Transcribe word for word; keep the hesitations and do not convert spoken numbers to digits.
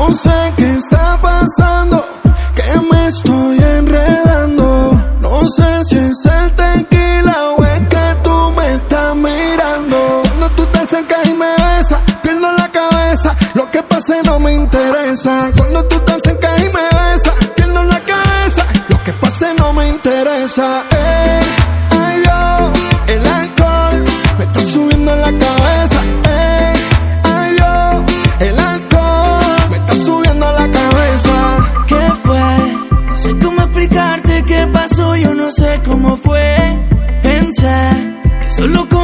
No sé qué está pasando, que me estoy enredando. No sé si es el tequila o es que tú me estás mirando. Cuando tú te acercas y me besas, pierdo la cabeza. Lo que pase no me interesa. Cuando tú te acercas y me besas, pierdo la cabeza. Lo que pase no me interesa. Ey, ay Dios, el alcohol me está subiendo en la cabeza. Ey, ay Dios, el alcohol me está subiendo a la cabeza. ¿Qué fue? No sé cómo explicarte qué pasó, yo no sé cómo fue. Pensé que solo